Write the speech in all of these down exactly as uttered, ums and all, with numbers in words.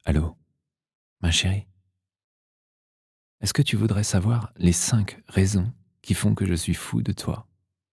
Allô, ma chérie, est-ce que tu voudrais savoir les cinq raisons qui font que je suis fou de toi?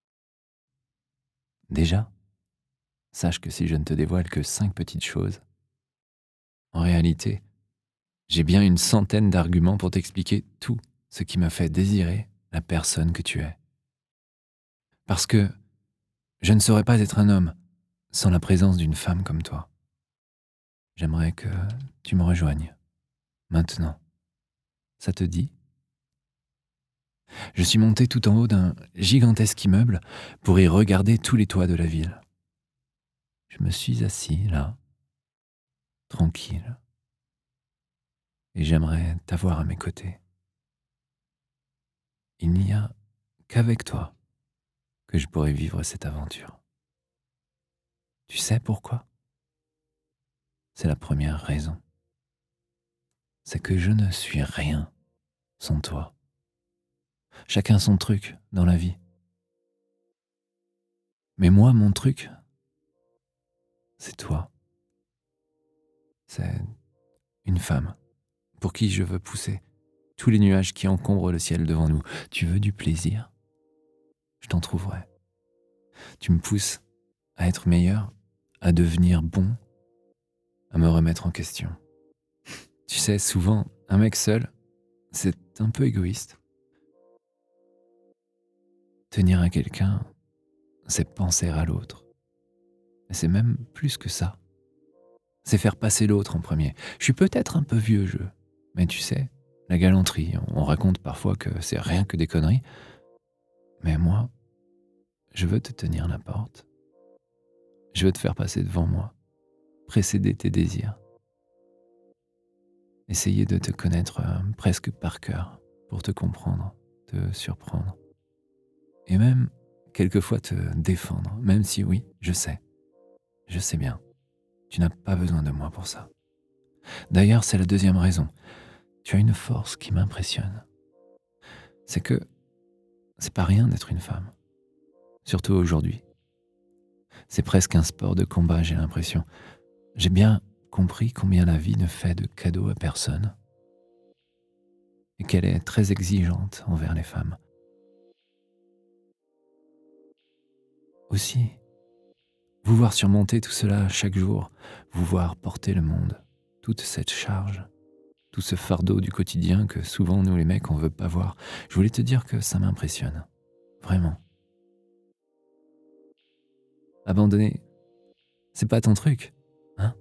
Déjà, sache que si je ne te dévoile que cinq petites choses, en réalité, j'ai bien une centaine d'arguments pour t'expliquer tout ce qui me fait désirer la personne que tu es. Parce que je ne saurais pas être un homme sans la présence d'une femme comme toi. J'aimerais que tu me rejoignes, maintenant. Ça te dit? Je suis monté tout en haut d'un gigantesque immeuble pour y regarder tous les toits de la ville. Je me suis assis là, tranquille, et j'aimerais t'avoir à mes côtés. Il n'y a qu'avec toi que je pourrais vivre cette aventure. Tu sais pourquoi? C'est la première raison. C'est que je ne suis rien sans toi. Chacun son truc dans la vie. Mais moi, mon truc, c'est toi. C'est une femme pour qui je veux pousser tous les nuages qui encombrent le ciel devant nous. Tu veux du plaisir? Je t'en trouverai. Tu me pousses à être meilleur, à devenir bon, à me remettre en question. Tu sais, souvent, un mec seul, c'est un peu égoïste. Tenir à quelqu'un, c'est penser à l'autre. Et c'est même plus que ça. C'est faire passer l'autre en premier. Je suis peut-être un peu vieux jeu, mais tu sais, la galanterie, on raconte parfois que c'est rien que des conneries. Mais moi, je veux te tenir la porte. Je veux te faire passer devant moi, précéder tes désirs. Essayer de te connaître euh, presque par cœur pour te comprendre, te surprendre. Et même, quelquefois, te défendre, même si oui, je sais, je sais bien, tu n'as pas besoin de moi pour ça. D'ailleurs, c'est la deuxième raison. Tu as une force qui m'impressionne. C'est que c'est pas rien d'être une femme, surtout aujourd'hui. C'est presque un sport de combat, j'ai l'impression. J'ai bien compris combien la vie ne fait de cadeaux à personne et qu'elle est très exigeante envers les femmes. Aussi, vous voir surmonter tout cela chaque jour, vous voir porter le monde, toute cette charge, tout ce fardeau du quotidien que souvent nous les mecs on veut pas voir. Je voulais te dire que ça m'impressionne, vraiment. Abandonner, c'est pas ton truc, hein?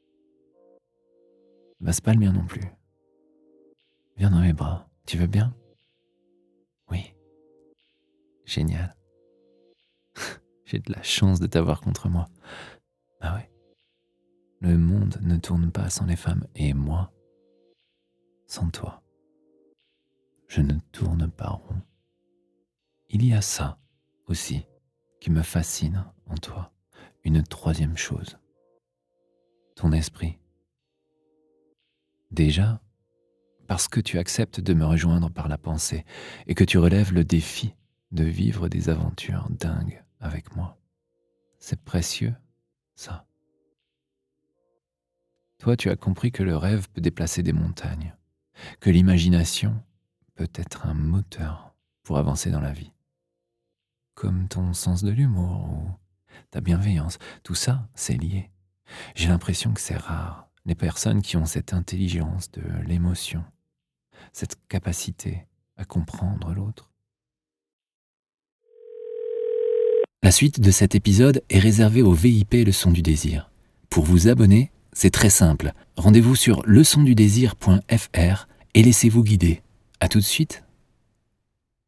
Bah c'est pas le mien non plus. Viens dans mes bras, tu veux bien? Oui, génial. J'ai de la chance de t'avoir contre moi. Ah ouais. Le monde ne tourne pas sans les femmes et moi, sans toi, je ne tourne pas rond. Il y a ça aussi qui me fascine en toi. Une troisième chose, ton esprit. Déjà, parce que tu acceptes de me rejoindre par la pensée et que tu relèves le défi de vivre des aventures dingues avec moi. C'est précieux, ça. Toi, tu as compris que le rêve peut déplacer des montagnes, que l'imagination peut être un moteur pour avancer dans la vie. Comme ton sens de l'humour ou ta bienveillance, tout ça, c'est lié. J'ai l'impression que c'est rare, les personnes qui ont cette intelligence de l'émotion, cette capacité à comprendre l'autre. La suite de cet épisode est réservée au V I P Le Son du Désir. Pour vous abonner, c'est très simple. Rendez-vous sur leçon du désir point f r et laissez-vous guider. À tout de suite.